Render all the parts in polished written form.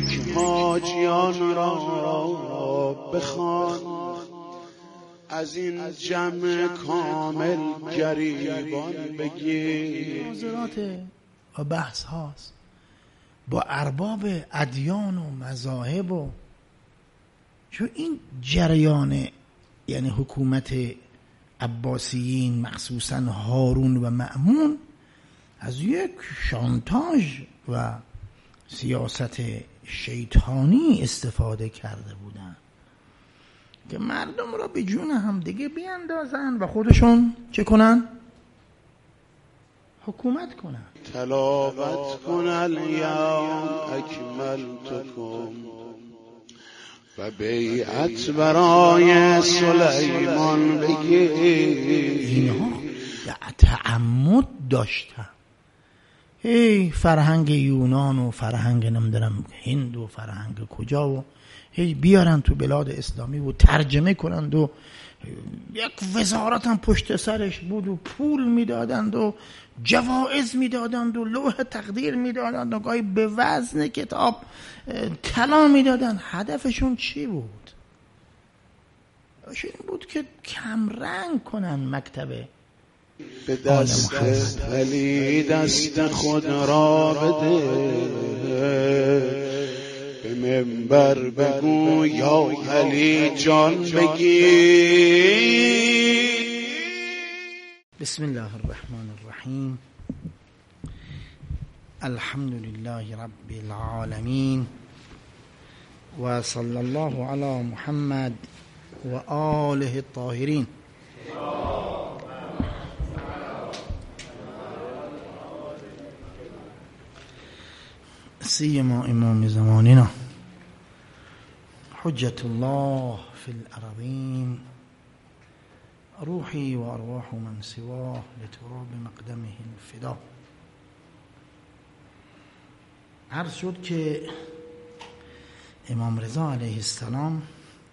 یک حاجیان را بخوان، از این جمع کامل گریبان بگیر. مناظرات و بحث هاست با ارباب ادیان و مذاهب و چون این جریان یعنی حکومت عباسیین مخصوصا هارون و مأمون از یک شانتاژ و سیاست شیطانی استفاده کرده بودن که مردم را به جون هم دیگه بیاندازن و خودشون چه کنن؟ حکومت کنن. تلاوت کن الیوم اکملتکم و بیعت برای سلیمان بگیر. اینها تعمد داشتن. هی فرهنگ یونان و فرهنگ نمیدونم هند و فرهنگ کجا و هی بیارن تو بلاد اسلامی و ترجمه کنند و یک وزارت هم پشت سرش بود و پول میدادند و جوائز میدادند و لوح تقدیر میدادند و گاهی به وزن کتاب طلا میدادند. هدفشون چی بود؟ این بود که کمرنگ کنن مکتب به دست علی دست خود را بده، به منبر بگو یا علی جان بگیر. بسم الله الرحمن الرحیم. الحمد لله رب العالمین و صلی الله علی محمد و آله الطاهرین. سیما امام زماننا حجت الله فی الارضین روحی و ارواح من سواه لتراب مقدمه الفدا. عرض شد که امام رضا علیه السلام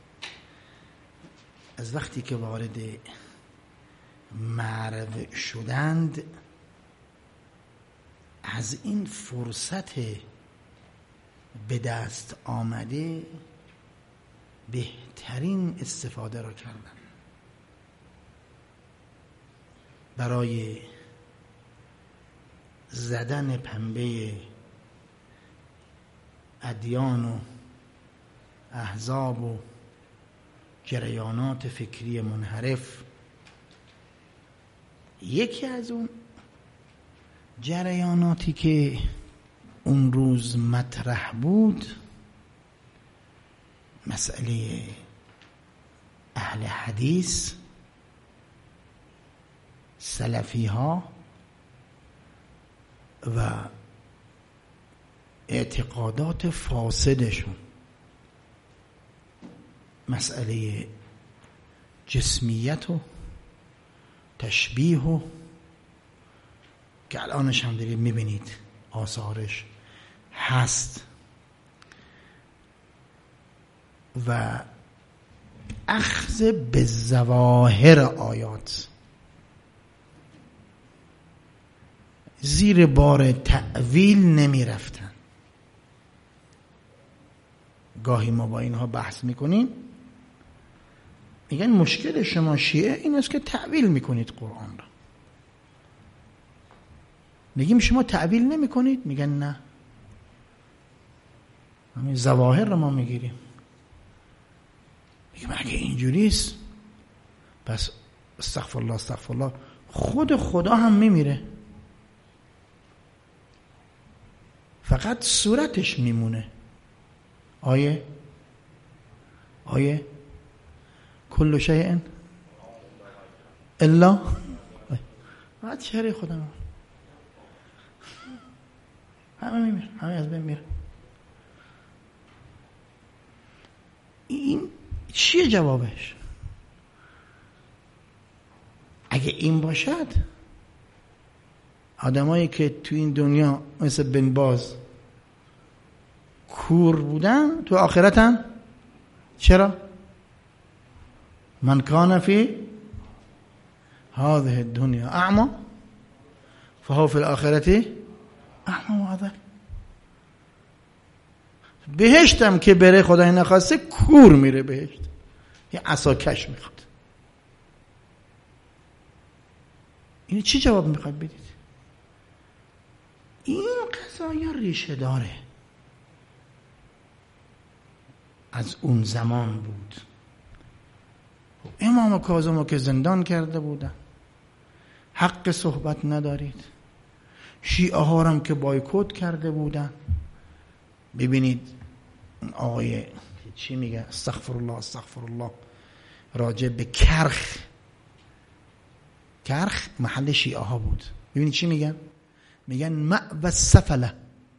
از وقتی که وارد مرو شدند از این فرصت به دست آمده بهترین استفاده را کردن برای زدن پنبه ادیان و احزاب و جریانات فکری منحرف. یکی از اون جریاناتی که اون روز مطرح بود مسئله اهل حدیث، سلفی ها و اعتقادات فاسدشون، مسئله جسمیت و تشبیه و که الانش هم دارید میبینید آثارش هست و اخذ به ظواهر آیات، زیر بار تأویل نمی رفتن. گاهی ما با اینها بحث میکنیم میگن مشکل شما شیعه این است که تأویل میکنید قرآن را. میگیم شما تأویل نمی کنید؟ میگن نه، همین ظواهر رو ما میگیریم. میگیم اگه اینجوریست پس استغفر الله استغفر الله، خود خدا هم میمیره، فقط صورتش میمونه. آیه کل شیء الا بعد چهره خودم همه میمیره، همه از بین میره. این چیه جوابش؟ اگه این باشد آدمایی که تو این دنیا مثل بن باز کور بودن تو آخرت هم چرا؟ من کان فی هذه الدنیا اعما فهو فی الاخرة اعما و اضل. بهشتم که بره خدای نخواسته کور میره بهشت، یه عصاکش میخواد. این چی جواب میخواد بدید؟ این قضایا ریشه داره، از اون زمان بود. امام کاظم رو که زندان کرده بودن، حق صحبت ندارید. شیعه ها هم که بایکوت کرده بودن. ببینید آقای چی میگه، استغفر الله راجع به کرخ محل شیعه ها بود. ببینید چی میگن، میگن مأوى السفله،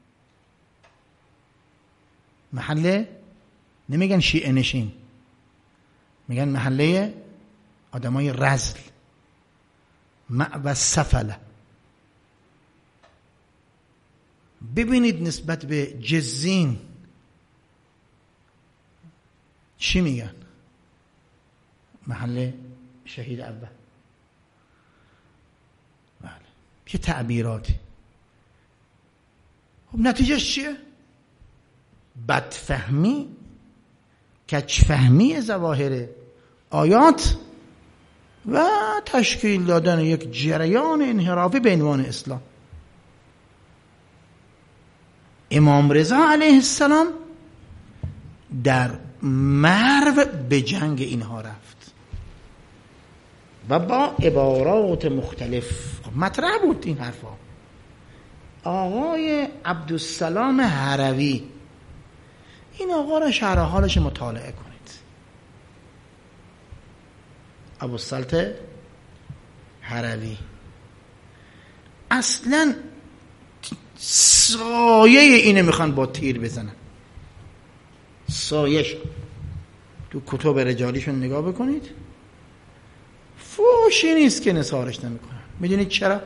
محله، نمیگن شیعه نشین، میگن محله آدمای رذل، مأوى السفله. ببینید نسبت به جزین چی میگن، محل شهید اول. بله، یه تعبیراتی. خب نتیجهش چیه؟ بدفهمی، کجفهمی ظواهر آیات و تشکیل دادن یک جریان انحرافی به عنوان اسلام. امام رضا علیه السلام در مرو به جنگ اینها رفت و با عبارات مختلف مطرح بود این حرفا. آقای عبدالسلام هروی، این آقا را شرح حالش مطالعه کنید. ابوالسلط هروی اصلا سایه اینه میخوان با تیر بزنن، سایش. تو کتب رجالیشون نگاه بکنید، فوشی نیست که نثارش نمیکنن. میدونید چرا؟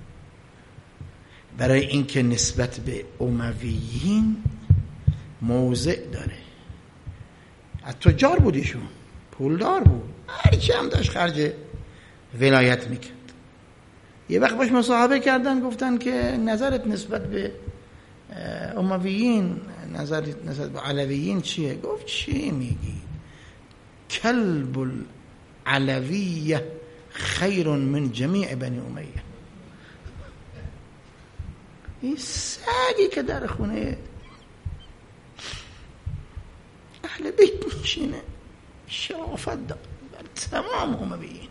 برای اینکه نسبت به امویین موضع داره. از تجار بودیشون، پولدار بود، هرچی هم داشت خرج ولایت میکرد. یه وقت باش مصاحبه کردن، گفتن که نظرت نسبت به امویین، نظرت نسبت به علویین چیه؟ گفت چی میگی؟ کلب العلویه خیر من جمیع بنی امیه. این سگی که در خونه اهل بیت میشینه شرافت دار بر تمام امویین.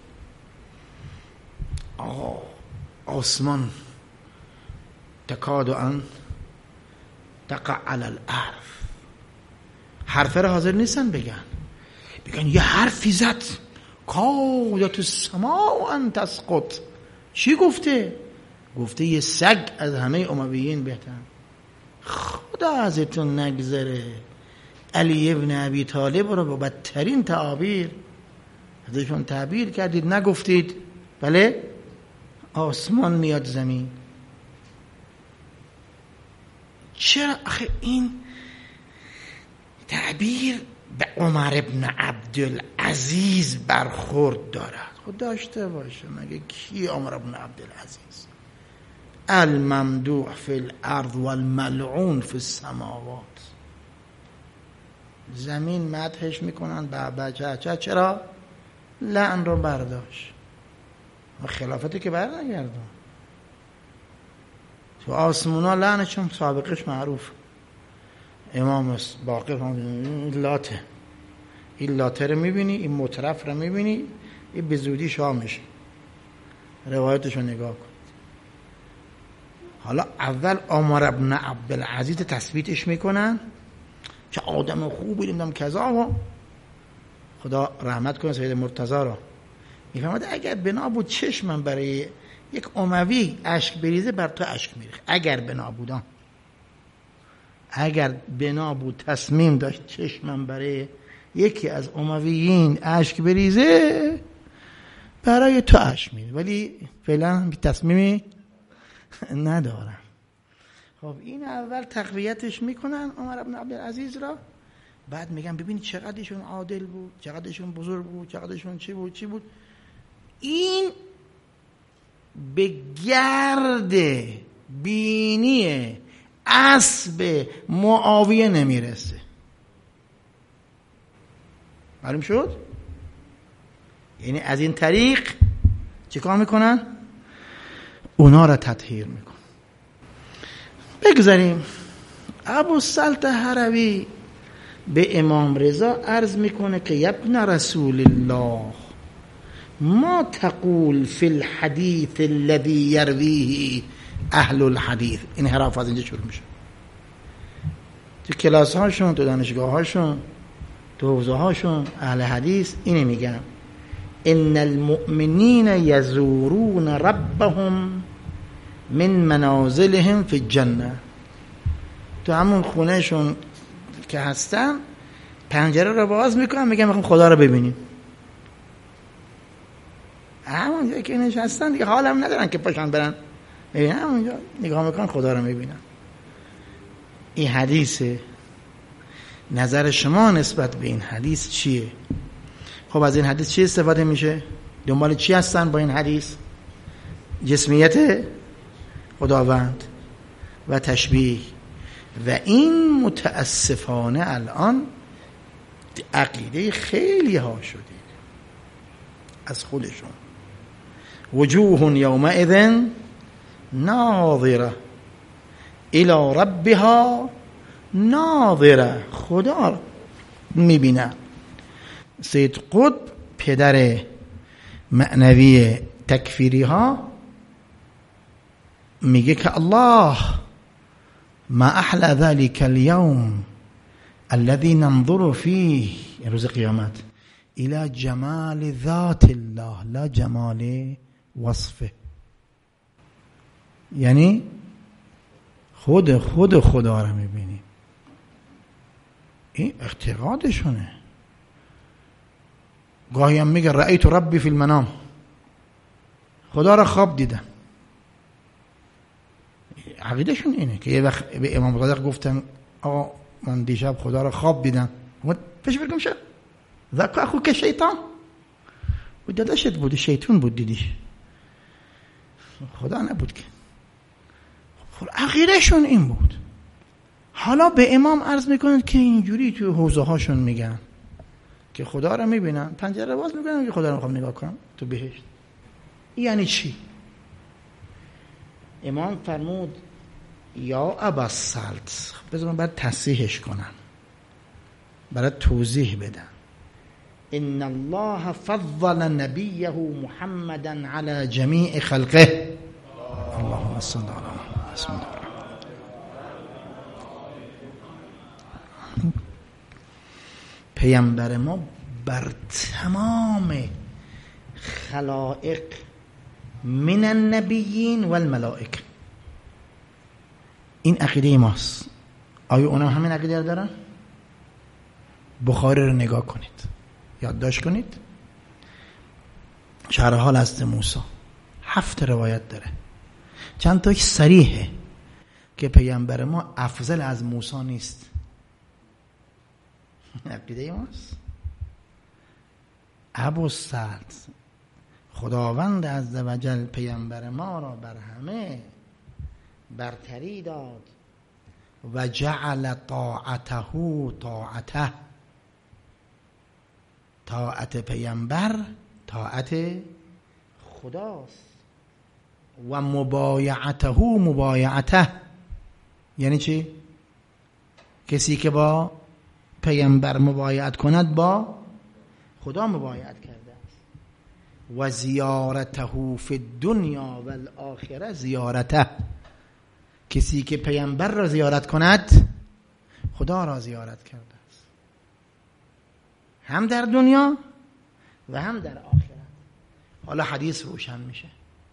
آسمان تکاد ان تقع علی الارض. حرفه را حاضر نیستن بگن یه حرفی زد کادت السماء ان تسقط. چی گفته؟ گفته یه سگ از همه امویین بهتر. خدا ازتون نگذره. علی ابن ابی طالب رو با بدترین تعابیر ازشون تعبیر کردید، نگفتید بله آسمان میاد زمین. چرا؟ آخه این تعبیر به عمر ابن عبدالعزیز برخورد دارد. خود داشته باشه، مگه کی عمر ابن عبدالعزیز؟ الممدوح فی الارض والملعون فی السماوات. زمین مدحش میکنن بچه. چرا؟ لعن رو برداشت و خلافتی که برنگردون. تو آسمونا لعنشون سابقش معروف. امام باقر لاته، این لاته رو میبینی، این مطرف رو میبینی، این به زودی شاه میشه. روایتش رو نگاه کن. حالا اول عمر ابن عبدالعزیز تثبیتش میکنن که آدم خوبی، نمیدونم کذا، و خدا رحمت کنه سید مرتضی رو. میفهمد اگر بنا بود چشمم برای یک اموی اشک بریزه، بر تو اشک میریخت. اگر بنا بودم، اگر بنا بود تصمیم داشت چشمم برای یکی از امویین اشک بریزه، برای تو اشک میریزه، ولی فعلا تصمیمی ندارم. خب این اول تقویتش میکنن عمر بن عبدالعزیز را، بعد میگن ببینید چقدرشون عادل بود، چقدرشون بزرگ بود، چقدرشون چی بود. این به گرد بینی اسب معاویه نمیرسه. معلوم شد؟ یعنی از این طریق چه کار میکنن؟ اونا را تطهیر میکنن. بگذاریم. ابوالسلط هروی به امام رضا عرض میکنه که یبن رسول الله ما تقول فی الحدیث الذی یرویه اهل الحدیث. این حرف از اینجا شروع میشه. تو کلاس هاشون، تو دانشگاه هاشون، تو حوزه هاشون اهل حدیث اینه میگن ان المؤمنین یزورون ربهم من منازلهم فی الجنه. تو همون خونهشون که هستن پنجره رو باز میکنن، میگن میخوام خدا رو ببینیم. همون جایی که نشستن دیگه حالم ندارن که پاشن برن ببینن، همونجا نگاه میکنن خدا رو میبینن. این حدیثه. نظر شما نسبت به این حدیث چیه؟ خب از این حدیث چی استفاده میشه؟ دنبال چی هستن با این حدیث؟ جسمیت خداوند و تشبیه. و این متاسفانه الان عقیده خیلی ها شده از خودشون. وجوه یومئذ ناظره الی ربها ناظره. خدا میبینه. سید قطب پدر معنوی تکفیری ها میگه که الله ما احلى ذلك اليوم الذي ننظر فيه، روز قیامت، الى جمال ذات الله لا جمال وصفه. یعنی خود خدا رو میبینی. این اعتقادشونه. گاهی هم میگه رأیت ربی فی المنام، خدا را خواب دیدم. عقیدشون اینه که یه وقت به امام صادق گفتن آقا من دیشب خدا را خواب دیدم. پیش بگم شد ذاک اخو که شیطان و داداشت بود، شیطان بود دیدیش، خدا نبود که. عقیدشون این بود. حالا به امام عرض میکنند که اینجوری توی حوزه هاشون میگن که خدا را میبینن، پنجره باز میکنن که خدا را میخوام نگاه کنم تو بهشت. یعنی چی؟ امام فرمود یا ابوالسلط، بذار من باید تصحیحش کنم، برای توضیح بدم. ان الله فضل نبیه محمدا علی جمیع خلقه. اللهم صل علی محمد. بسم الله. پیامبر ما بر تمام خلائق من النبیین و الملائکه. این عقیده ماست. آیا اونا همین عقیده رو دارن؟ بخاری رو نگاه کنید، یادداشت کنید. شرح حال از موسی 7 روایت داره، چند تاش صریحه که پیامبر ما افضل از موسی نیست. عقیده ماست. ابوالسلط خداوند عزوجل پیامبر ما را بر همه برتری داد و جعل طاعته طاعته. طاعت پیامبر طاعت خداست و مبایعته مبایعته. یعنی چی؟ کسی که با پیامبر مبایعت کند با خدا مبایعت کرده است. و زیارته فی الدنیا و الاخره زیارته. کسی که پیامبر را زیارت کند خدا را زیارت کرده است، هم در دنیا و هم در آخرت. حالا حدیث روشن میشه.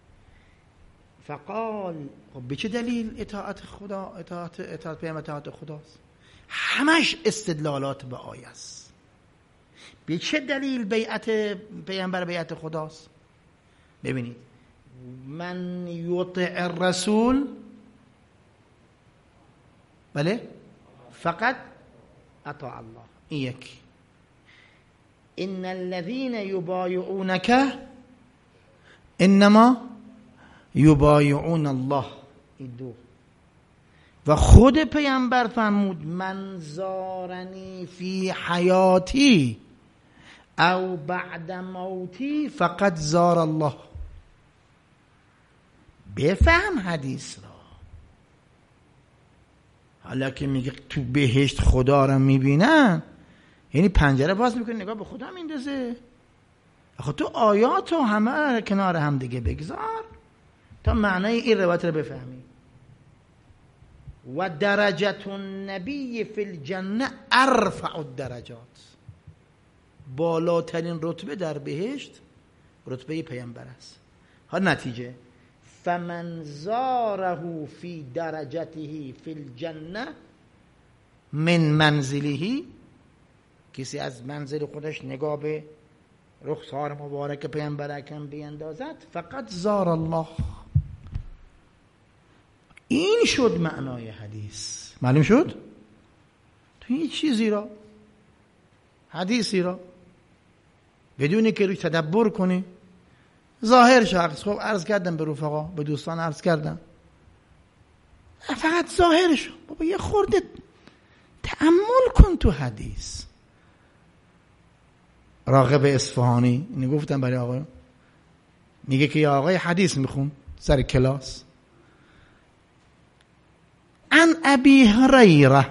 فقال خب به چه دلیل اطاعت خدا، اطاعت پیامبر اطاعت خداست؟ همش استدلالات به آیه است. به چه دلیل بیعت پیامبر بیعت خداست؟ ببینید، من یطع الرسول، بله، فقط اطاع الله. این یک. ان الذين يبايعونك انما یبایعون الله. این دو. و خود پیامبر فرمود من زارنی فی حیاتی او بعد موتی فقط زار الله. بفهم حدیث را. حالا که میگه تو بهشت خدا را میبینن، یعنی پنجره باز میکنه نگاه به خدا میندازه. آخه تو آیات و همه کنار هم دیگه بگذار تا معنای این روایت رو بفهمی. و درجت النبی فی الجنه ارفع الدرجات، بالاترین رتبه در بهشت رتبه پیامبر است. ها نتیجه فمن زاره فی درجته فی الجنه من منزله، کسی از منزل خودش نگاه به رخسار مبارک پیامبر اکرم بیندازد فقط زار الله. این شد معنای حدیث. معلوم شد؟ تو این چیزی را، حدیثی را بدونی که روی تدبر کنی ظاهر شخص، خب عرض کردم به رفقا، به دوستان عرض کردم، فقط ظاهرشو بابا یه خورده تأمل کن تو حدیث. راغب اصفهانی اینو گفتم برای آقا، میگه که یا آقای حدیث میخون سر کلاس، عن ابی هریره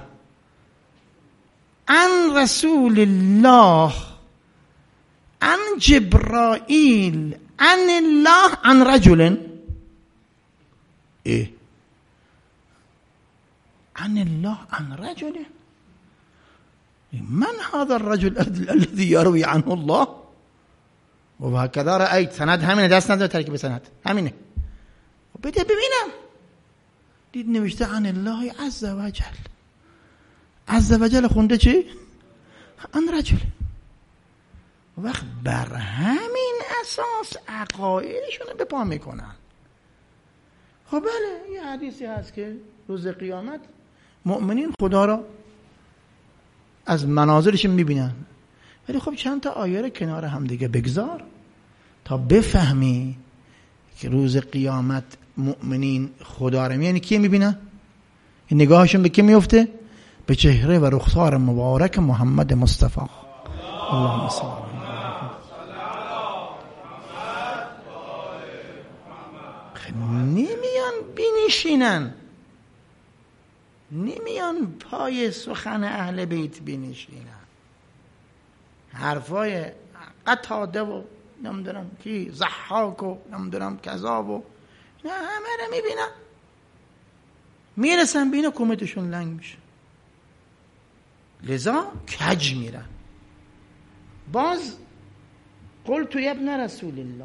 عن رسول الله عن جبرائیل عن الله عن رجل ايه عن الله عن رجل من هذا الرجل الذي يروي عنه الله. و هكذا رأيت سند همینه، دست نداره ترکیب سند همینه. بده ببینم، دید نوشته عن الله عز وجل. عز وجل خونده چی؟ عن رجل. وقت بر همین اساس عقایدشون به پا میکنن. خب بله یه حدیثی هست که روز قیامت مؤمنین خدا را از مناظرشون میبینن، ولی خب چند تا آیه رو کنار هم دیگه بگذار تا بفهمی که روز قیامت مؤمنین خدا را یعنی کی میبینن؟ نگاهشون به کی میفته؟ به چهره و رخسار مبارک محمد مصطفی. اللهم صل علی نمیان بینشینن، نمیان پای سخن اهل بیت بینشینن، حرفای قتاده و نمیدونم کی ضحاک و نمیدونم کذا و نه همه رو میبینن، میرسن بینه کمتشون لنگ میشه، لذا کج میرن. باز قلت یا ابن رسول الله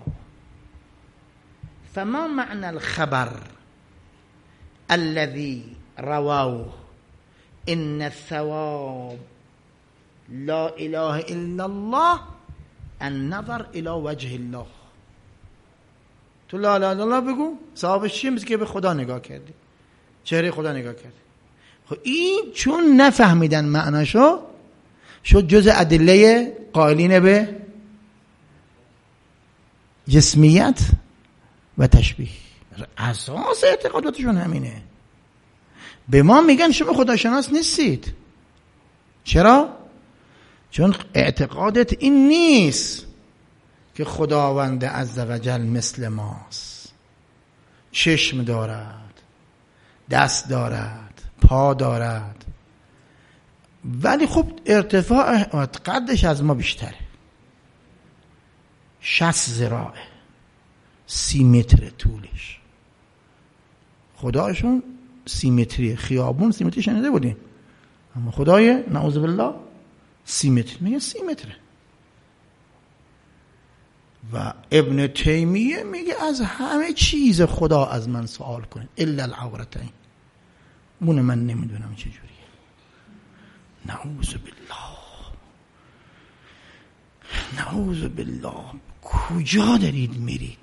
فما معنى الخبر الذي رواه ان الثواب لا اله الا الله النظر الى وجه الله. تو لا اله الا الله بگو ثوابش چیه؟ مثل که به خدا نگاه کردی، چهره خدا نگاه کردی. خب این چون نفهمیدن معناشو شد جز ادله قائلین به جسمیت و تشبیه. اساس اعتقاداتشون همینه. به ما میگن شما خداشناس نیستید. چرا؟ چون اعتقادت این نیست که خداوند عزوجل مثل ماست، چشم دارد، دست دارد، پا دارد، ولی خب ارتفاع قدش از ما بیشتره، 60 ذراعه، 30 متر طولش. خداشون 30 متری، خیابون 30 متری شنیده بودیم، اما خدای نعوذ بالله 30 متر، میگه 30 متره. و ابن تیمیه میگه از همه چیز خدا از من سوال کنید الا العورتین. اون من نمیدونم چه جوریه. نعوذ بالله، نعوذ بالله. کجا دارید میرید؟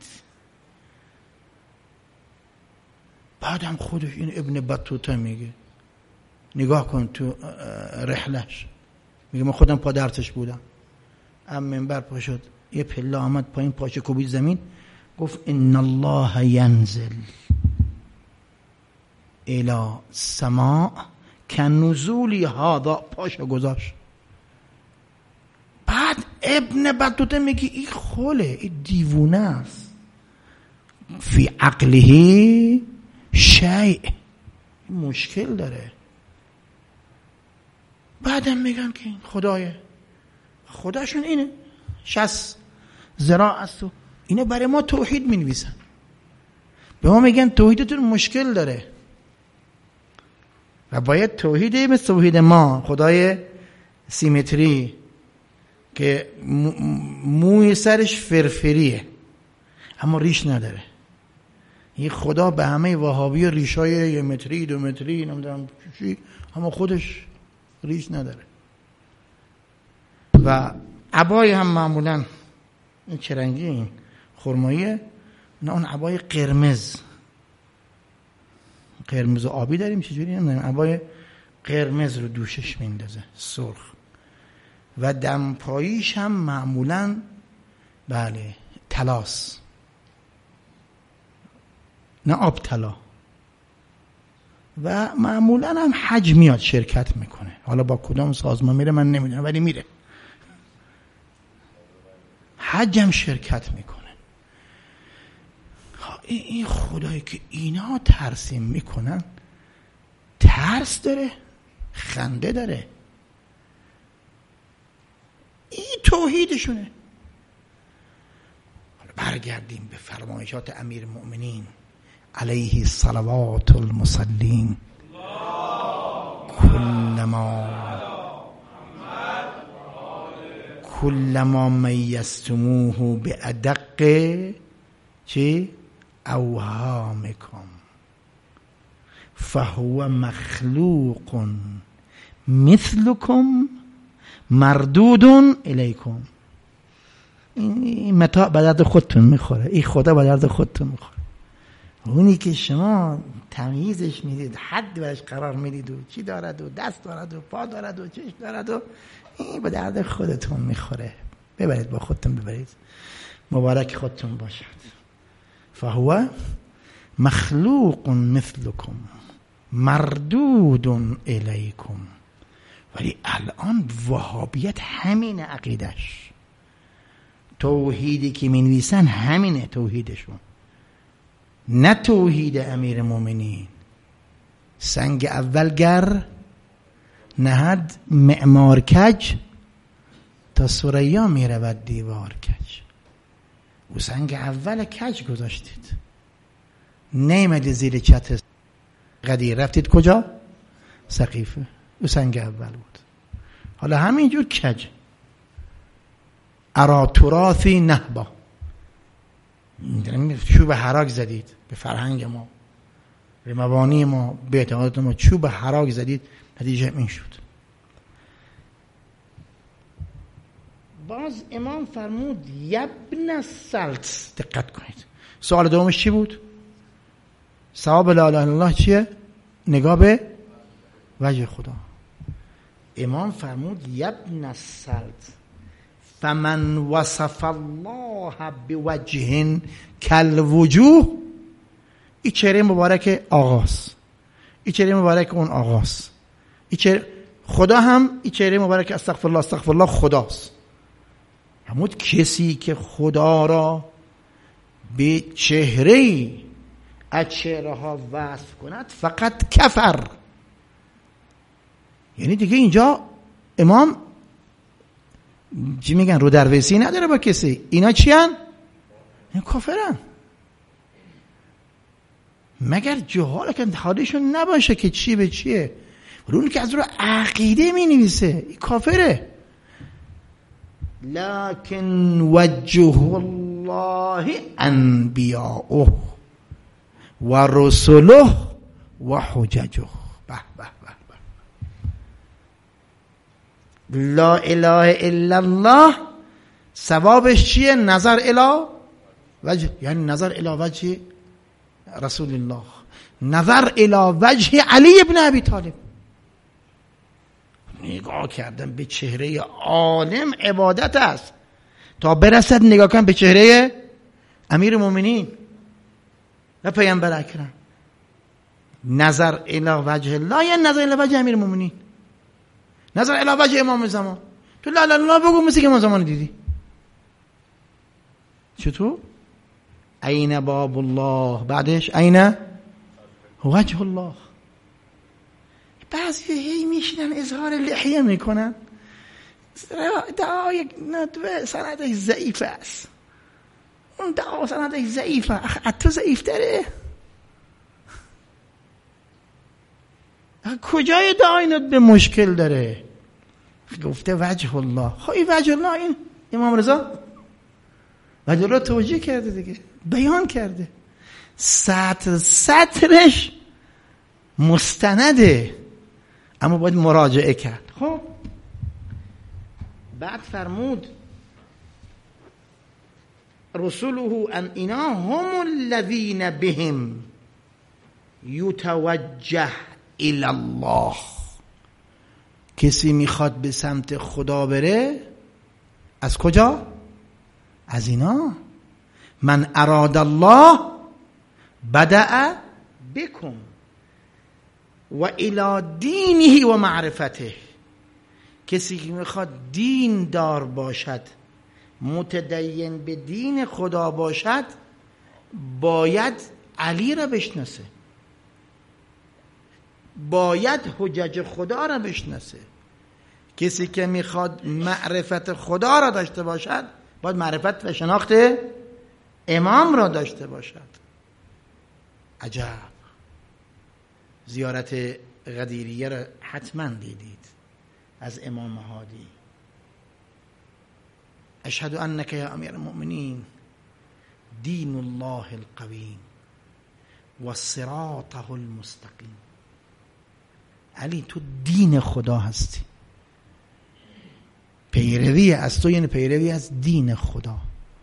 بعدم خودش این ابن بطوطه میگه، نگاه کن تو رحلش، میگه من خودم پا درتش بودم، ام منبر پا شد، یه پله آمد پایین، پاشه کوبید زمین، گفت ان الله ینزل الی سما کنزولی هادا، پاشو گذاشت. بعد ابن بطوطه میگه این خوله، این دیوونه است، فی عقله شیء، مشکل داره. بعدم میگن که این خداشون اینه 60 ذراع است و اینو برای ما توحید مینویسن، به ما میگن توحیدتون مشکل داره و باید توحید مثل توحید ما، خدای سیمتری که موی سرش فرفریه اما ریش نداره. این خدا به همه وهابی ریشای 1 متری 2 متری نمیدونم چی، اما خودش ریش نداره. و عبای هم معمولا این چه رنگی، این خرماییه، نه اون عبای قرمز و آبی داریم، چجوری نمیدونم، عبای قرمز رو دوشش میندازه، سرخ. و دمپاییش هم معمولا بله طلاست، نه آب طلا. و معمولا هم حج میاد شرکت میکنه، حالا با کدام سازمان میره من نمیدونم ولی میره حج هم شرکت میکنه. این خدایی که اینا ترسیم میکنن ترس داره، خنده داره، این توحیدشونه. برگردیم به فرمایشات امیر المؤمنین علیه الصلوات المصلین. کلما میستموه به ادق چی؟ اوهامکم فهو مخلوق مثلکم مردود الیکم. این متاع به درد خودتون میخوره، این خدا به درد خودتون میخوره. اونی که شما تمییزش میدید، حد برش قرار میدید و چی دارد و دست دارد و پا دارد و چشم دارد و این به درد خودتون میخوره. ببرید با خودتون ببرید، مبارک خودتون باشد. فهو مخلوق مثلکم مردود الیکم. ولی الان وهابیت همین عقیدش، توحیدی که می نویسن همینه توحیدشون، نه توحید امیر مومنین. سنگ اولگر نهد معمار کج، تا ثریا می رود دیوار کج. او سنگ اول کج گذاشتید، نیمدید زیر چتر قدیر، رفتید کجا؟ سقیفه. او سنگ اول بود. حالا همینجور کج. ارا تراثی نهبا، چوب حراک زدید به فرهنگ ما، به مبانی ما، به اعتقادات ما، چوب حراک زدید، نتیجه این شد. باز امام فرمود یبن السلط. دقت کنید، سوال دومش چی بود؟ ثواب لا اله الا الله چیه؟ نگاه به وجه خدا. امام فرمود یبن السلط فمن وصف الله بوجه کالوجوه. این چهره مبارک آغاز، این چهره مبارک اون آغاز، خدا هم این چهره مبارک استغفرالله استغفرالله خداست. همون کسی که خدا را به چهره از چهره ها وصف کند فقط کفر. یعنی دیگه اینجا امام چی میگن؟ رو درویسی نداره با کسی. اینا چی هن؟ این کافرن، مگر جهال که حالشون نباشه که چی به چیه. اون که از رو عقیده می نویسه این کافره. لکن وجه الله انبیاؤه و رسله و حججه. به به به. لا اله الا الله ثوابش چیه؟ نظر الی وجه، یعنی نظر الی وجه رسول الله، نظر الی وجه علی ابن ابی طالب. نگاه کردن به چهره عالم عبادت است، تا برسد نگاه کن به چهره امیر مومنین و پیامبر اکرم. نظر الی وجه الله یا نظر الی وجه امیر المؤمنین؟ نظر الی وجه امام زمان. تو لا لا لا بگو مثل که امام زمان دیدی. چطور؟ این باب الله، بعدش این وجه الله. بعضی هی میشینن اظهار لحیه میکنن، دعای ندوه سندش ضعیف است، اون دعا سندش ضعیفه، تو ضعیف تره. کجای دعای ندوه مشکل داره؟ گفته وجه الله. خب این وجه الله، این امام رضا وجه الله توجیه کرده دیگه، بیان کرده، سطرش مستنده، اما باید مراجعه کرد. خب بعد فرمود رسوله ان اینا هم الذین بهم یتوجه الی الله. کسی میخواد به سمت خدا بره، از کجا؟ از اینا. من اراد الله بدأ بکم و الی دینه و معرفته. کسی که میخواد دین دار باشد، متدین به دین خدا باشد، باید علی را بشناسه، باید حجج خدا را بشناسه. کسی که میخواد معرفت خدا را داشته باشد، باید معرفت و شناخت امام را داشته باشد. عجب. زیارت غدیریه را حتما دیدید از امام هادی. اشهد انک یا امیر المؤمنین دین الله القویم و صراطه المستقیم. علی تو دین خدا هستی، پیروی از تو یعنی پیروی از دین خدا،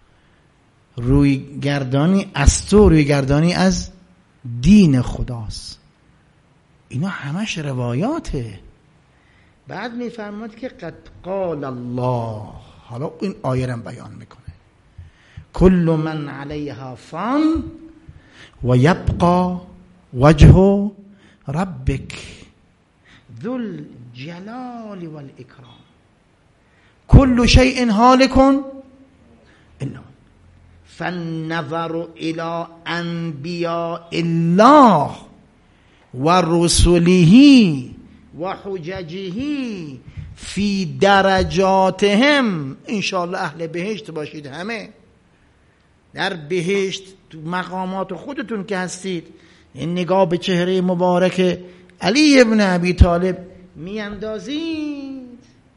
روی گردانی از تو روی گردانی از دین خداست. اینا همش روایاته. بعد میفرماد که قد قال الله، حالا این آیه رو بیان میکنه، کل من علیها فان و یبقى وجه ربک ذو الجلال والاکرام کل شیء هالک الا فالنظر الى انبیاء الله و رسله و حججه فی درجاتهم. انشاءالله اهل بهشت باشید، همه در بهشت تو مقامات خودتون که هستید، این نگاه به چهره مبارک علی ابن ابی طالب میاندازید،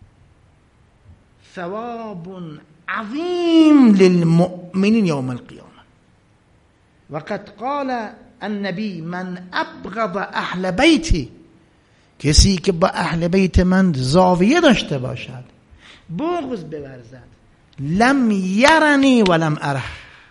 ثواب عظیم للمؤمنین یوم القیامه. وقد قال النبی من ابغض اهل بیتی، کسی که با اهل بیت من زاویه داشته باشد، بغض بورزد، لم یرنی ولم اره،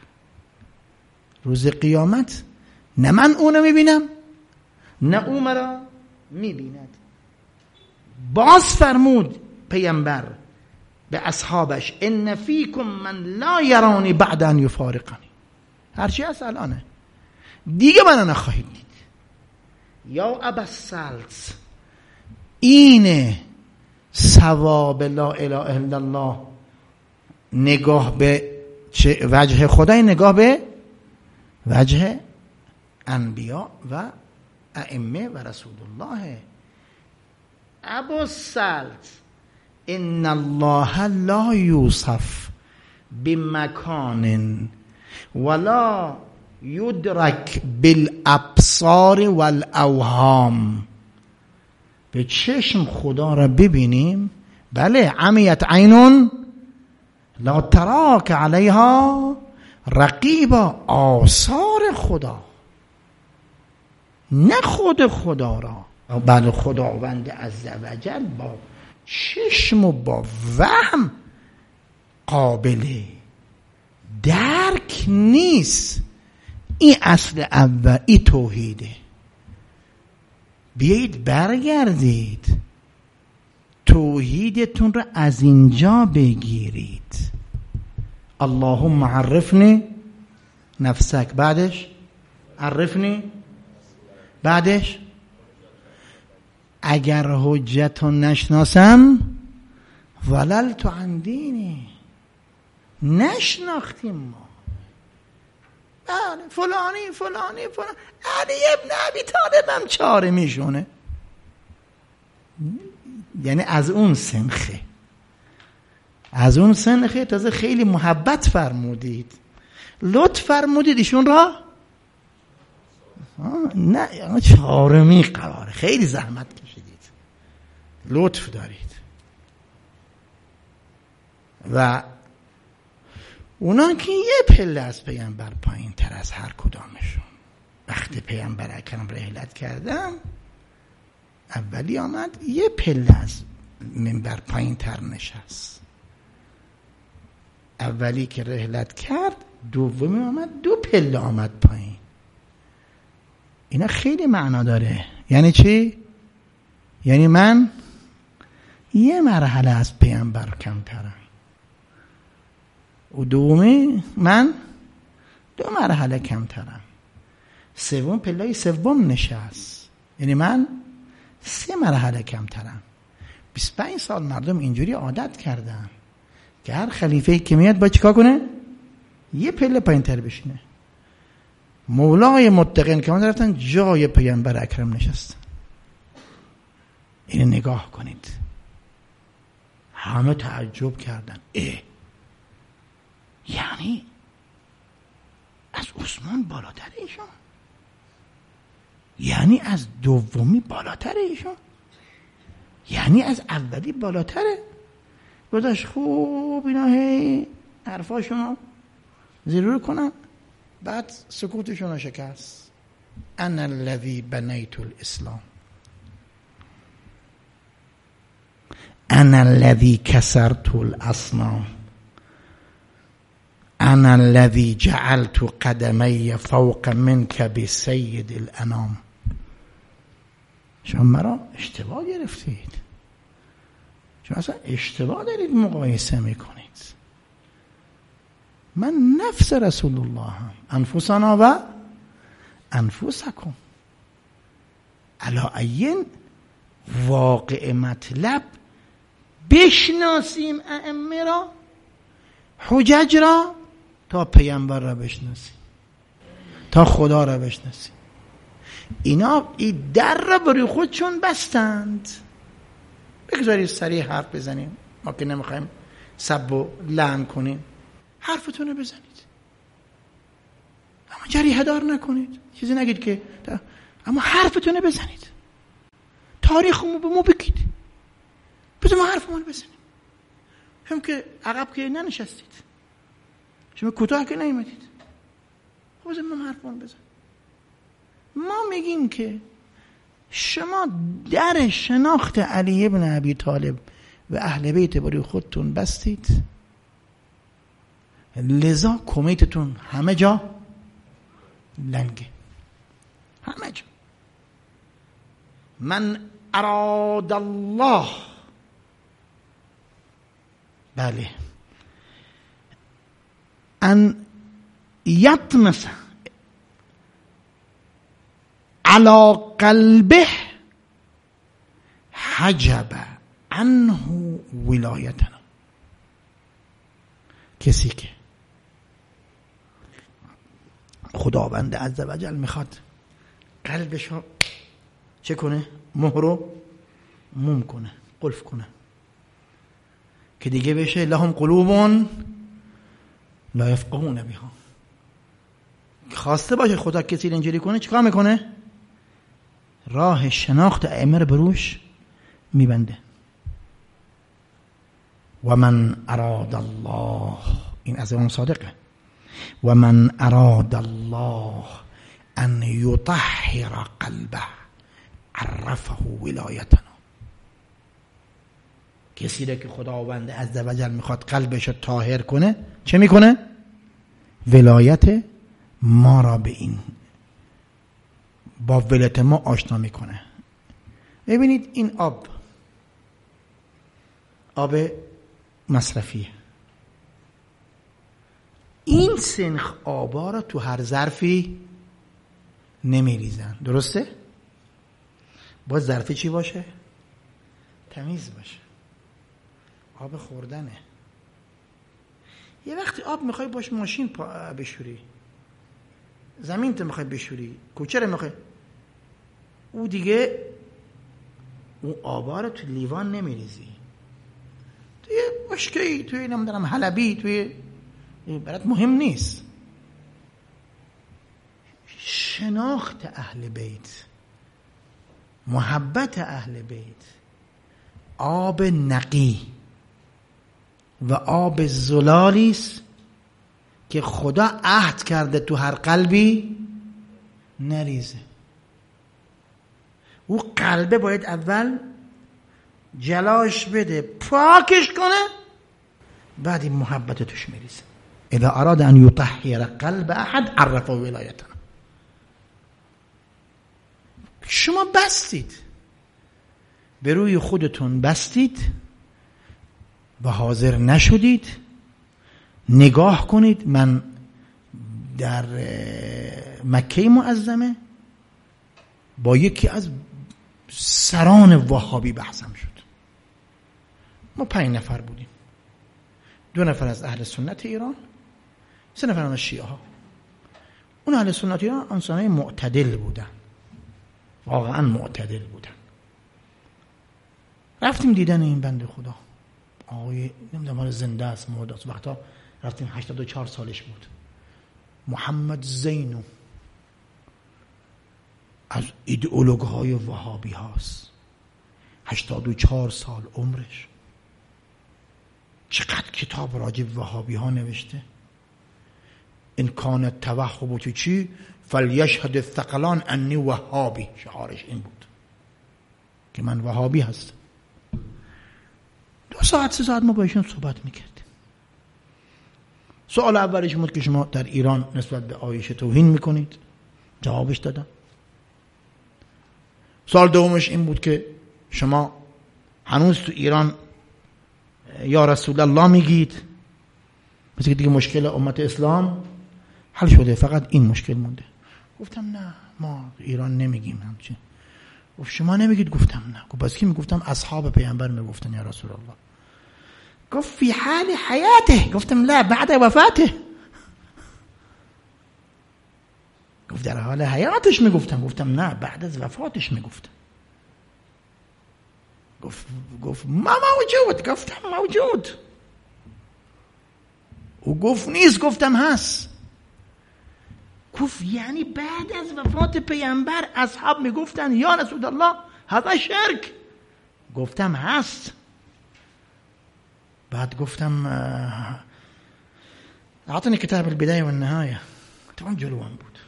روز قیامت نه من اونو میبینم نه او مرا میبیند. باز فرمود پیامبر به اصحابش ان فیکم من لا یرانی بعد ان یفارقنی. هرچی هست الانه، دیگه منو نخواهید دید. یا ابا السلس، اینه ثواب لا اله الا الله، نگاه به وجه خدای، نگاه به وجه انبیا و ائمه و رسول الله. ابو السلس ان الله لا یوصف بمکان ولا یدرک بالابصار والاوهام. به چشم خدا را ببینیم، بله، عمیت عینون لا تراک علیها رقیبا، آثار خدا، نه خود خدا را، بله خداوند عزوجل با چشم و با وهم قابل درک نیست. این اصل اول، این توحیده. بیایید برگردید، توحیدتون رو از اینجا بگیرید. اللهم عرفنی نفسک، بعدش عرفنی بعدش اگر حجت رو نشناسم وللت عن دینی، نشناختیم ما. فلانی علی ابن ابی طالب هم چاره میشونه، یعنی از اون سنخه تازه خیلی محبت فرمودید، لطف فرمودید ایشون را نه چهارمی قراره، خیلی زحمت کشیدید، لطف دارید. و اونا که یه پله از پیامبر پایین تر از هر کدامشون، وقتی پیامبر اکرم رحلت کردن اولی آمد یه پله از منبر پایین تر نشست، اولی که رحلت کرد دومی آمد 2 پله آمد پایین. اینا خیلی معنا داره. یعنی چی؟ یعنی من یه مرحله از پیامبر کمترم و دومی من 2 مرحله کمترم، سوم پله سوم نشست، یعنی من 3 مرحله کمترم. 25 سال مردم اینجوری عادت کردن که هر خلیفه‌ای که میاد باید چیکار کنه؟ یه پله پایین تر بشینه. مولای متقین که من رفتن جای پیامبر اکرم نشستن. اینو نگاه کنید، همه تعجب کردن. یعنی از عثمان بالاتر ایشون، یعنی از دومی بالاتر ایشون، یعنی از اولی بالاتره. گذاشت خوب اینا هی حرفاشونو زیرو کنن، بعد سکوتشون رو شکست. انا الذی بنیت الاسلام، انا الذی کسرت الاصنام، انا الذی جعلت قدمی فوق منک بسید الانام. شما مرا اشتباه گرفتید، شما اصلا اشتباه دارید مقایسه میکنید. من نفس رسول الله هم، انفسنا و انفسکم. علا این واقع مطلب بشناسیم ائمه را، حجج را، تا پیامبر را بشناسیم، تا خدا را بشناسیم. اینا این در را برای خودشون بستند. بگذارید سریع حرف بزنیم، ما که نمیخوایم سب و لعن کنیم. حرفتون رو بزنید، اما جریحه دار نکنید، چیزی نگید که اما حرفتون رو بزنید، تاریخمو به ما بگید، بذار ما حرفمون رو بزنیم. شما که عقب که ننشستید، شما کوتاه که نیومدید، خب بذار ما حرفمون بزنیم. ما میگیم که شما در شناخت علی ابن ابی طالب و اهل بیت برای خودتون بستید، لذا کمیتتون همه جا لنگه، همه جا. من اراد الله، بله، ان یطمس علی قلبه حجب عنه ولایتنا. کسی که خداوند عزوجل میخواد قلبشو چه کنه؟ مهرو موم کنه، قلف کنه، که دیگه بشه لهم قلوبون لا یفقهون بها. خواسته باشه خدا کسی رو اینجوری کنه، چیکار میکنه؟ راه شناخت ائمه رو بروش میبنده. و من اراد الله، این از امام صادقه، و من اراد الله ان یطهر قلبه عرفه ولایتنا. کسی را که خداوند عزوجل میخواد قلبش رو طاهر کنه، چه میکنه؟ ولایت ما را به این، با ولایت ما آشنا میکنه. ببینید این آب مصرفیه. این سنخ آبا را تو هر ظرفی نمیریزن، درسته؟ باید ظرفه چی باشه؟ تمیز باشه. آب خوردنه. یه وقتی آب میخوای باش ماشین بشوری، زمین تو میخوای بشوری، کوچه رو میخوای، او دیگه اون آبا رو تو لیوان نمیریزی، توی بشکه‌ای، توی نمیدونم حلبی، توی برات مهم نیست. شناخت اهل بیت، محبت اهل بیت، آب نقی و آب زلالی است که خدا عهد کرده تو هر قلبی نریزه. او قلبه باید اول جلاش بده، پاکش کنه، بعد این محبت توش میریزه. اذا اراد ان یطهر قلب احد عرفه ولایته. شما بستید، به روی خودتون بستید و حاضر نشدید. نگاه کنید، من در مکه معظمه با یکی از سران وهابی بحثم شد. ما 5 نفر بودیم، 2 نفر از اهل سنت ایران، 3 نفر از شیعه ها. اون اهل سنت ایران انسانای معتدل بودن، واقعا معتدل بودن. رفتیم دیدن این بنده خدا، آقای نمیدونم حالا زنده است مرده است، وقتا رفتیم 84 سالش بود، محمد زینو، از ایدئولوگ های وهابی هاست، 84 سال عمرش. چقدر کتاب راجع به وهابی ها نوشته. این کان توهب چی فلیشهد الثقلان انی وهابی، شعارش این بود که من وهابی هستم. 2 ساعت 3 ساعت ما با ایشون صحبت میکردیم. سوال اولش بود که شما در ایران نسبت به عایشه توهین میکنید، جوابش دادم. سوال دومش این بود که شما هنوز تو ایران یا رسول الله میگید، مثل که دیگه مشکل امت اسلام حل شده، فقط این مشکل مونده. گفتم نه، ما ایران نمیگیم همچین. گفت شما نمیگید؟ گفتم نه. گفت بس کی میگفتم؟ اصحاب پیامبر میگفتن یا رسول الله. گفت فی حال حیاته. گفتم لا، بعد وفاته. گفت در حال حیاتش میگفتم. گفتم نه، بعد از وفاتش میگفتم. گفت ما موجود. گفتم موجود. او گفت نیست. گفتم هست. گفت یعنی بعد از وفات پیامبر اصحاب میگفتن یا رسول الله هذا شرک؟ گفتم هست. بعد گفتم اعطني کتاب البدایه و النهایه، طبعا جلوم بود،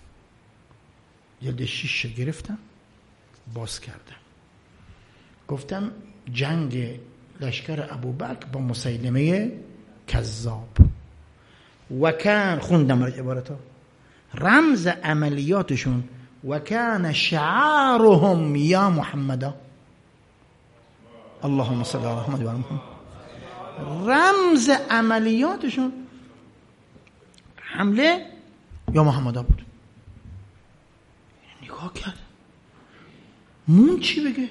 جلد 6 گرفتم باز کردم. گفتم جنگ لشکر ابوبکر با مسیلمه کذاب و کان، خوندم عبارتا، رمز عملیاتشون و کان شعارهم یا محمد، اللهم صل علی محمد و علی محمد، رمز عملیاتشون حمله یا محمد بود. نگاه کرد، مون چی بگه؟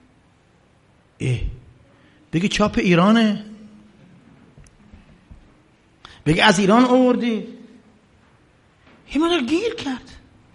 بگه چاپ ایرانه، بگه از ایران آوردی. همه گیر کرد.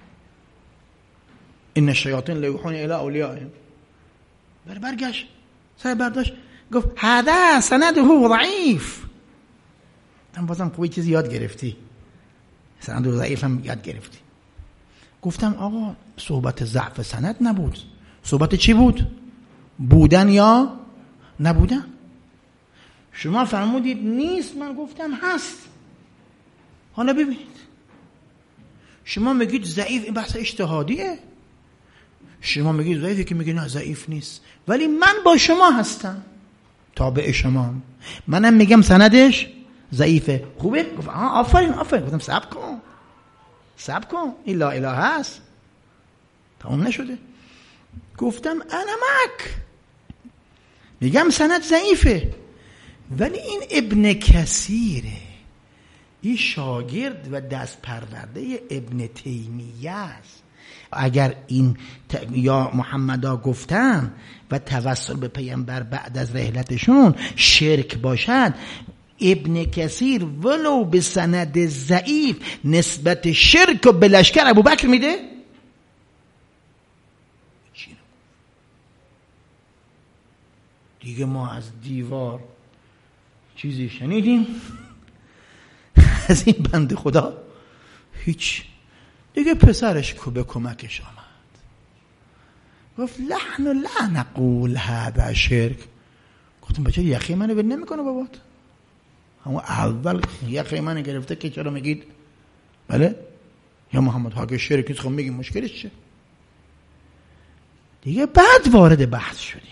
این الشیاطین لیوحون الی اولیائهم. برگشت سر برداشت گفت هذا سنده ضعیف. من بازم خوبی چیزی یاد گرفتی، سند ضعیف هم یاد گرفتی. گفتم آقا صحبت ضعف سند نبود، صحبت چی بود؟ بودن یا نبودن. شما فرمودید نیست، من گفتم هست. حالا ببینید، شما میگید ضعیف، این بحث اجتهادیه. شما میگید ضعیفی که میگید نه ضعیف نیست، ولی من با شما هستم، تابع شما. منم میگم سندش ضعیفه. خوبه؟ گفت آفرین. گفتم صبر کن این لا اله هست، تمام نشده. گفتم انا معک، میگم سند ضعیفه، ولی این ابن کثیره، این شاگرد و دست پرورده ابن تیمیه است. اگر این یا محمدا گفتن و توسل به پیامبر بعد از رحلتشون شرک باشد، ابن کثیر ولو به سند ضعیف نسبت شرک و به لشکر ابوبکر میده. دیگه ما از دیوار چیزی شنیدیم از این بنده خدا هیچ. دیگه پسرش به کمکش آمد، گفت لحن لا نقول هذا شرک. گفتم بچه یخی منو بل نمیکنه بابات، همون اول یخی منو گرفته که چرا میگید بله یا محمد ها که شرک نیست، خب میگیم مشکلش چه؟ دیگه بعد وارد بحث شدی.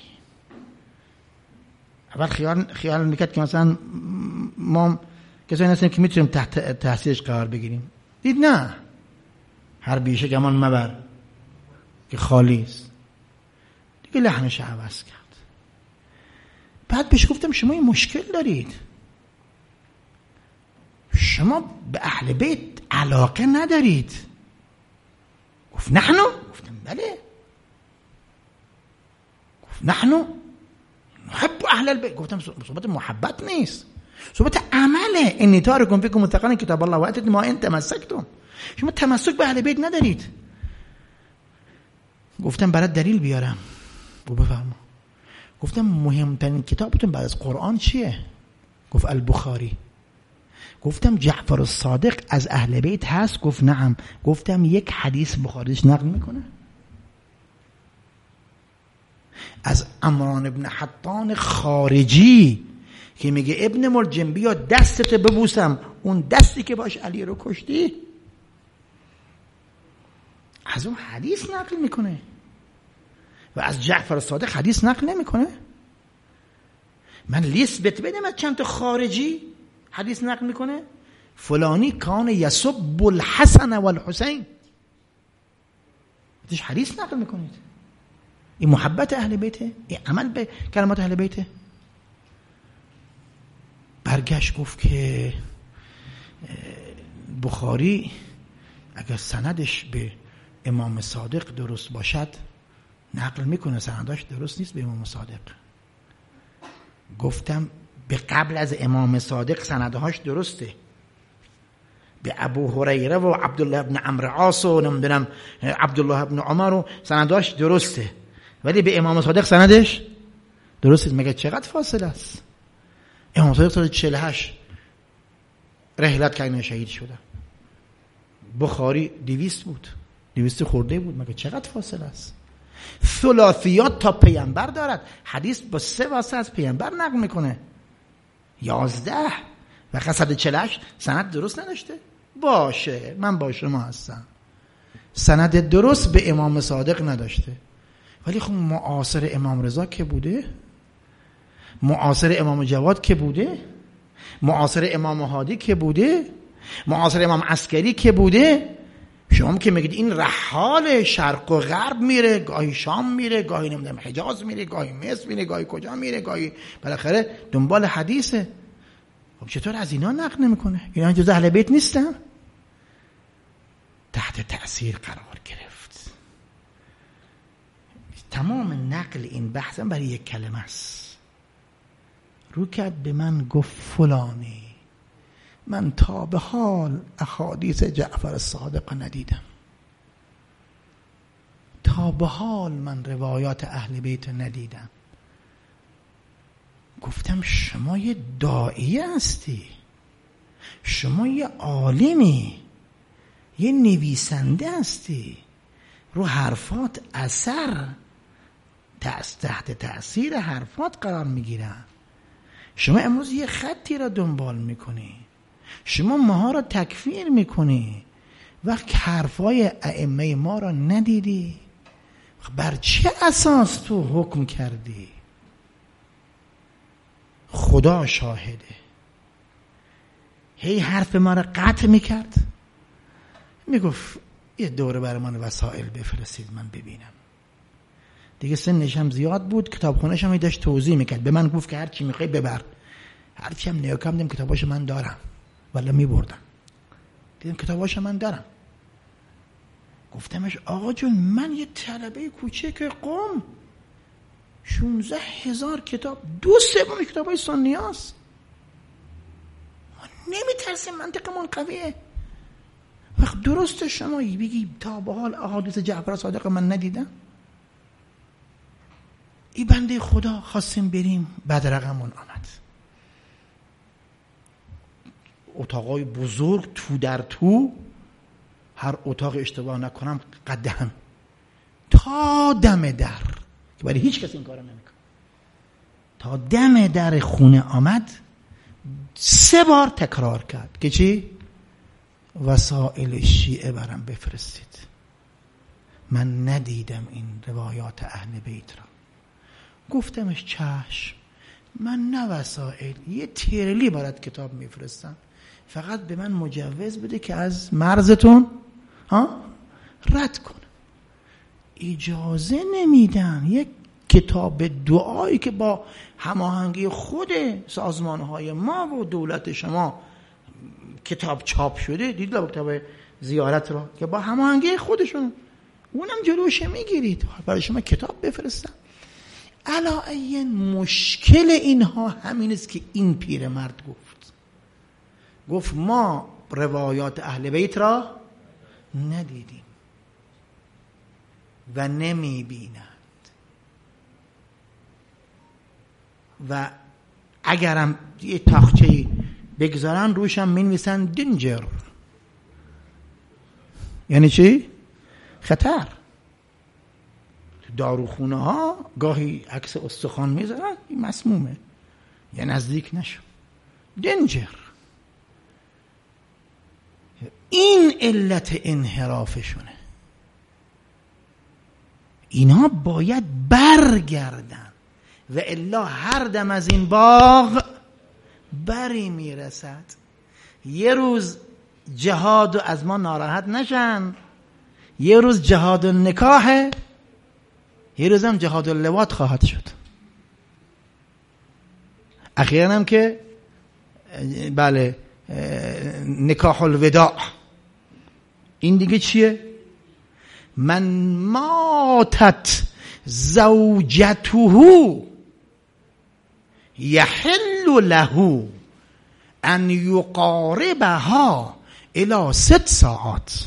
اول خیال میکرد که مثلا ما کسایی هستیم که میتونیم تحت تاثیرش قرار بگیریم. دید نه، هر بیشه گمان مبر که خالی است. دیگه لحنش عوض کرد. بعد بهش گفتم شما این مشکل دارید، شما به اهل بیت علاقه ندارید. گفت نحنو؟ گفتم بله. گفت نحنو نحب اهل البیت. گفتم صحبت محبت نیست، صحبت عمله. انی تارکم فیکم متقین کتاب الله و اتت ما ان تمسکتم. شما تمسک به اهل بیت ندارید. گفتم برات دلیل بیارم. گفت بفرما. گفتم مهمترین کتابتون بعد از قرآن چیه؟ گفت البخاری. گفتم جعفر الصادق از اهل بیت هست؟ گفت نعم. گفتم یک حدیث بخاریش نقل میکنه؟ از عمران ابن حطان خارجی که میگه ابن ملجم بیا دستت ببوسم، اون دستی که باش علی رو کشتی، از اون حدیث نقل میکنه و از جعفر الصادق حدیث نقل نمیکنه. من لیست بهت بدم از چند تا خارجی حدیث نقل میکنه، فلانی کان یسب الحسن والحسین، اتش حدیث نقل میکنید. این محبت اهل بیته؟ این عمل به کلمات اهل بیته؟ برگشت گفت که بخاری اگر سندش به امام صادق درست باشد نقل میکنه، سنداش درست نیست به امام صادق. گفتم به قبل از امام صادق سندهاش درسته، به ابو هریره و عبدالله ابن عمرو عاص و نمیدونم عبدالله ابن عمر و سنداش درسته، ولی به امام صادق سندش درست نیست. مگه چقدر فاصله است؟ امام صادق سال 48 رحلت کردن شهید شدن، بخاری 200 بود، 200 خورده بود. مگه چقدر فاصله است؟ ثلاثیات تا پیامبر دارد، حدیث با 3 واسطه از پیامبر نقل میکنه، 11 و 148 سند درست نداشته. باشه من با شما هستم، سند درست به امام صادق نداشته، ولی خب معاصر امام رضا که بوده، معاصر امام جواد که بوده، معاصر امام هادی که بوده، معاصر امام عسکری که بوده. شما که میگید این رحال شرق و غرب میره، گاهی شام میره، گاهی نمیدونم حجاز میره، گاهی مصر میره، گاهی کجا میره، گاهی بالاخره دنبال حدیثه. خب چطور از اینا نقل نمیکنه؟ اینا جز اهل بیت نیستن؟ تحت تأثیر قرار گرفت. تمام نقل این بحثم برای یک کلمه است. رو کرد به من گفت فلانی، من تا به حال احادیث جعفر الصادق ندیدم، تا به حال من روایات اهل بیت ندیدم. گفتم شما یه داعیه هستی، شما یه عالمی، یه نویسنده هستی، رو حرفات اثر تحت تأثیر حرفات قرار میگیرن. شما امروز یه خطی را دنبال میکنی، شما ماها را تکفیر میکنی، وقت حرفای ائمه ما را ندیدی، بر چه اساس تو حکم کردی؟ خدا شاهده. هی حرف ما را قطع میکرد، میگفت یه دوره برای من وسائل بفرستید من ببینم. دیگه سنش هم زیاد بود، کتابخونه‌ش هم داشت توضیح میکرد، به من گفت که هر چی میخوای ببر. هر چی هم نگاه کردم کتاباشو من دارم، ولی میبردم، دیدم کتاباشو من دارم. گفتمش آقا جون من یه طلبه کوچک قم 16,000 کتاب 2/3 کتابای سنی هست، ما نمیترسیم، منطقمون قویه. وقت درسته شما بگی تا به حال احادیث جعفر صادق من ندیدم؟ ای بنده خدا خواستیم بریم، بدرقمون آمد، اتاقای بزرگ تو در تو، هر اتاق اشتباه نکنم قدم تا دم در، که برای هیچ کس این کارو نمیکنه، تا دم در خونه آمد 3 بار تکرار کرد که چی؟ وسائل شیعه برام بفرستید، من ندیدم این روایات اهل بیت را. گفتمش چشم، من نه وسائل، یه تیرلی برات کتاب میفرستم، فقط به من مجوز بده که از مرزتون رد کنم. اجازه نمیدن. یک کتاب دعایی که با هماهنگی خود سازمانهای ما و دولت شما کتاب چاپ شده، دیدید کتاب زیارت را که با هماهنگی خودشون، اونم جلوش میگیرید برای شما کتاب بفرستن. علاوه مشکل اینها همین است که این پیرمرد گفت ما روایات اهل بیت را ندیدیم و نمیبینند و اگرم یه تاخچه‌ای بگذارن روشم مینویسن دنجر، یعنی چی؟ خطر. داروخونه ها گاهی عکس استخوان میذارن، این مسمومه، یا نزدیک نشو، دنجر. این علت انحرافشونه. اینا باید برگردن و الا هر دم از این باغ بری میرسد. یه روز جهاد از ما ناراحت نشن، یه روز جهاد النکاح، یه روز هم جهاد اللواط خواهد شد. اخیراً هم که بله نکاح الوداع، این دیگه چیه؟ من ماتت زوجته یحل له ان یقاربها الی 6 ساعات.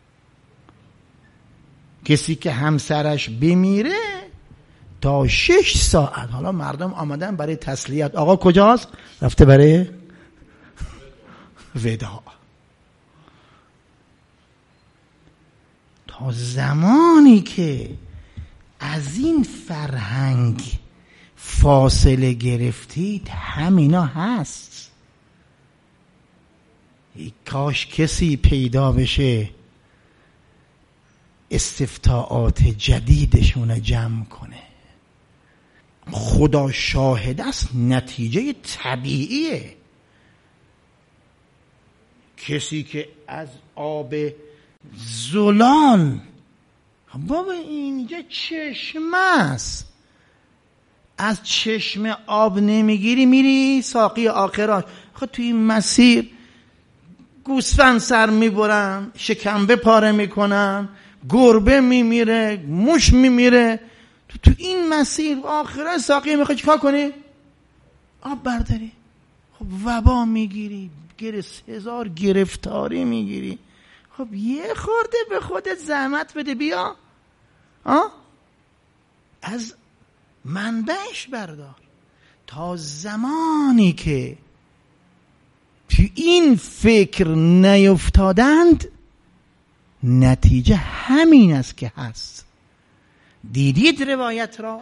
کسی که همسرش بمیره تا 6 ساعت. حالا مردم آمدن برای تسلیت، آقا کجاست؟ رفته برای وداع. تا زمانی که از این فرهنگ فاصله گرفتید همینا هست. کاش کسی پیدا بشه استفتاءات جدیدشون جمع کنه. خدا شاهد است نتیجه طبیعیه. کسی که از آب زلال، بابا اینجا چشمه است، از چشمه آب نمیگیری میری ساقی آخراش. خب توی این مسیر گوسفند سر میبرن، شکمبه پاره میکنن، گربه میمیره، موش میمیره. تو این مسیر آخرت ساقی میخوای چیکار کنی؟ آب برداری. خب وبا میگیری، 1000 گرفتاری میگیری. خب یه خورده به خودت زحمت بده، بیا از منبعش بردار. تا زمانی که تو این فکر نیفتادند نتیجه همین است که هست. دیدید روایت را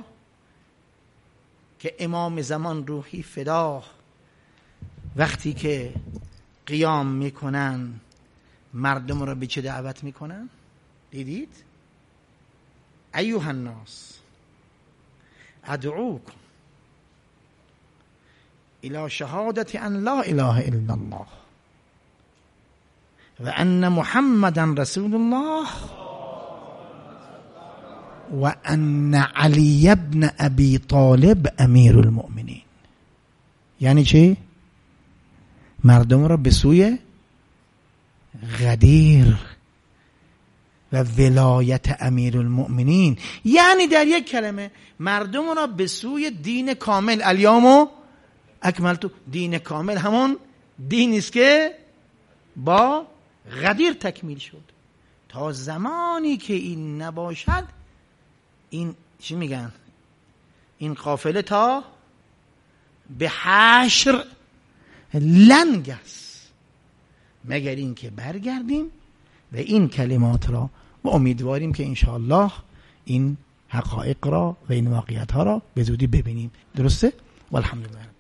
که امام زمان روحی فدا وقتی که قیام میکنن مردم را به چه دعوت میکنن؟ دیدید؟ ایها الناس ادعوکم الى شهادت ان لا اله الا الله و ان محمدا رسول الله و ان علی ابن ابی طالب امیر المؤمنین. یعنی چی؟ مردم را به سوی غدیر و ولایت امیرالمؤمنین، یعنی در یک کلمه مردم را به سوی دین کامل. الیوم اکملت، دین کامل همون دینی است که با غدیر تکمیل شد. تا زمانی که این نباشد، این چی میگن، این قافله تا به حشر لنگ است، مگر این که برگردیم و این کلمات را و امیدواریم که انشاءالله این حقایق را و این واقعیت ها را به زودی ببینیم. درسته؟ والحمدلله.